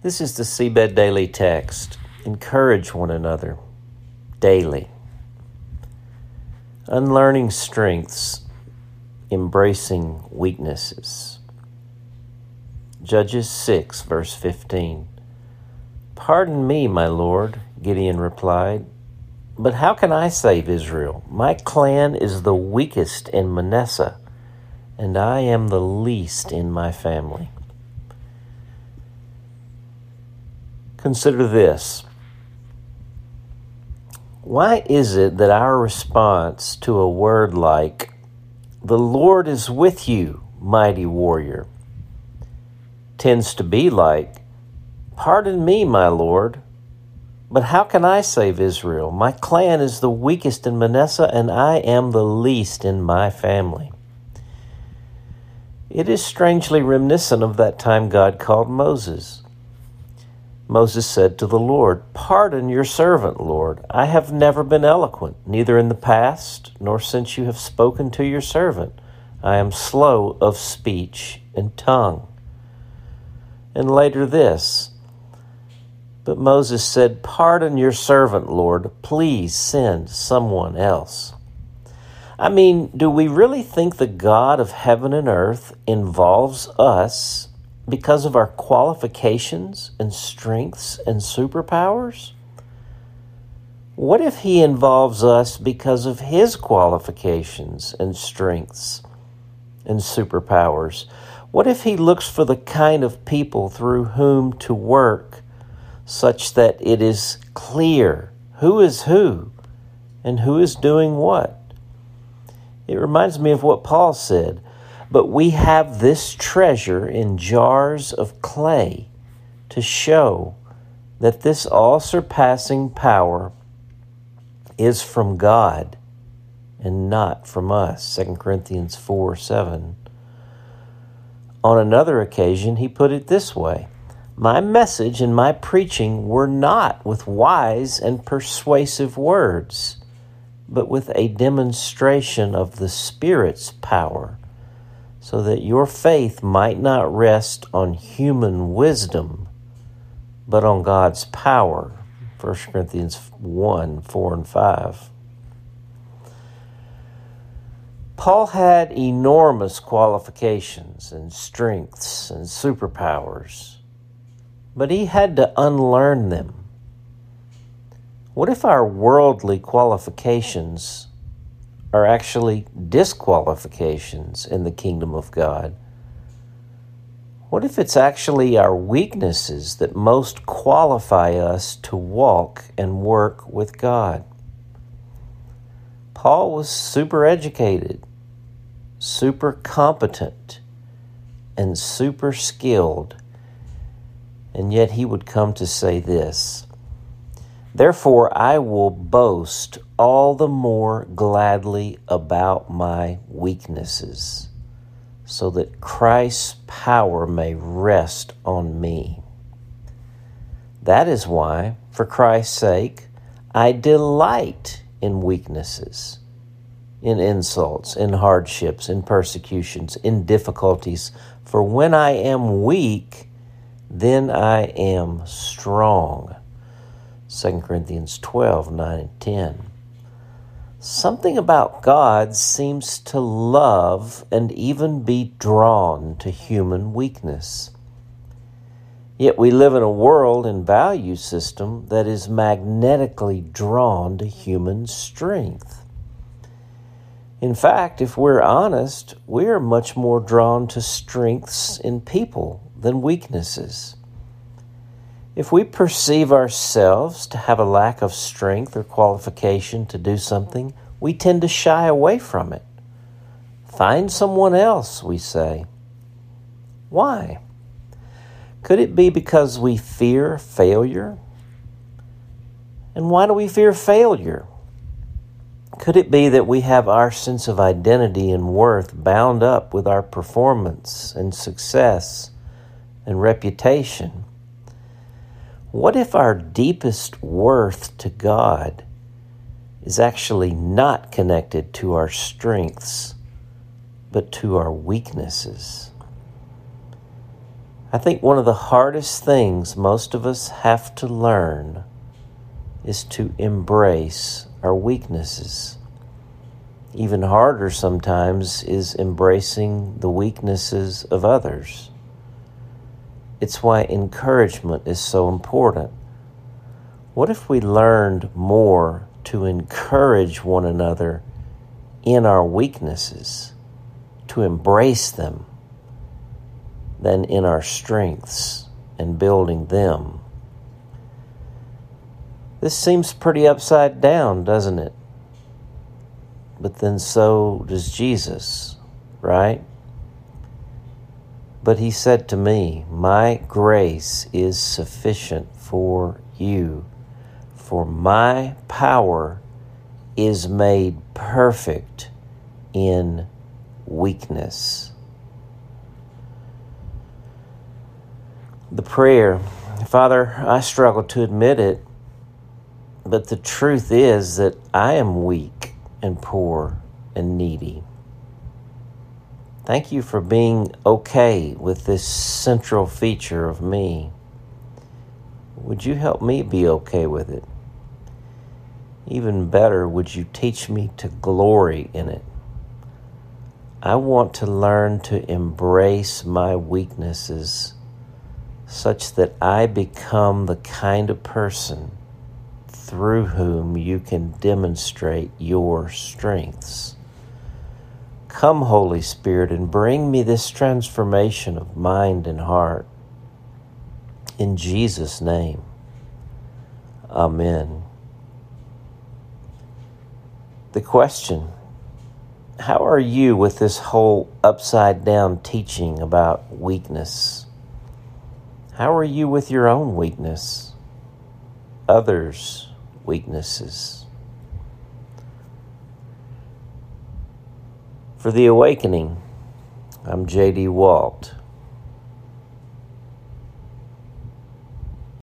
This is the Seabed Daily Text. Encourage one another daily. Unlearning strengths, embracing weaknesses. Judges 6, verse 15. "Pardon me, my Lord," Gideon replied, "but how can I save Israel? My clan is the weakest in Manasseh, and I am the least in my family." Consider this. Why is it that our response to a word like, "The Lord is with you, mighty warrior," tends to be like, "Pardon me, my Lord, but how can I save Israel? My clan is the weakest in Manasseh, and I am the least in my family"? It is strangely reminiscent of that time God called Moses. Moses said to the Lord, "Pardon your servant, Lord. I have never been eloquent, neither in the past, nor since you have spoken to your servant. I am slow of speech and tongue." And later this, "But Moses said, 'Pardon your servant, Lord. Please send someone else.'" I mean, do we really think the God of heaven and earth involves us because of our qualifications and strengths and superpowers? What if he involves us because of his qualifications and strengths and superpowers? What if he looks for the kind of people through whom to work such that it is clear who is who and who is doing what? It reminds me of what Paul said, "But we have this treasure in jars of clay to show that this all-surpassing power is from God and not from us." 2 Corinthians 4:7. On another occasion, he put it this way, "My message and my preaching were not with wise and persuasive words, but with a demonstration of the Spirit's power, so that your faith might not rest on human wisdom, but on God's power." 1 Corinthians 1, 4 and 5. Paul had enormous qualifications and strengths and superpowers, but he had to unlearn them. What if our worldly qualifications are actually disqualifications in the kingdom of God? What if it's actually our weaknesses that most qualify us to walk and work with God? Paul was super educated, super competent, and super skilled, and yet he would come to say this, "Therefore I will boast all the more gladly about my weaknesses, so that Christ's power may rest on me. That is why, for Christ's sake, I delight in weaknesses, in insults, in hardships, in persecutions, in difficulties. For when I am weak, then I am strong." 2 Corinthians 12, 9 and 10. Something about God seems to love and even be drawn to human weakness. Yet we live in a world and value system that is magnetically drawn to human strength. In fact, if we're honest, we are much more drawn to strengths in people than weaknesses. If we perceive ourselves to have a lack of strength or qualification to do something, we tend to shy away from it. "Find someone else," we say. Why? Could it be because we fear failure? And why do we fear failure? Could it be that we have our sense of identity and worth bound up with our performance and success and reputation? What if our deepest worth to God is actually not connected to our strengths, but to our weaknesses? I think one of the hardest things most of us have to learn is to embrace our weaknesses. Even harder sometimes is embracing the weaknesses of others. It's why encouragement is so important. What if we learned more to encourage one another in our weaknesses, to embrace them, than in our strengths and building them? This seems pretty upside down, doesn't it? But then so does Jesus, right? But he said to me, "My grace is sufficient for you, for my power is made perfect in weakness." The prayer, Father, I struggle to admit it, but the truth is that I am weak and poor and needy. Thank you for being okay with this central feature of me. Would you help me be okay with it? Even better, would you teach me to glory in it? I want to learn to embrace my weaknesses such that I become the kind of person through whom you can demonstrate your strengths. Come, Holy Spirit, and bring me this transformation of mind and heart. In Jesus' name, amen. The question, how are you with this whole upside down teaching about weakness? How are you with your own weakness? Others' weaknesses? For The Awakening, I'm J.D. Walt.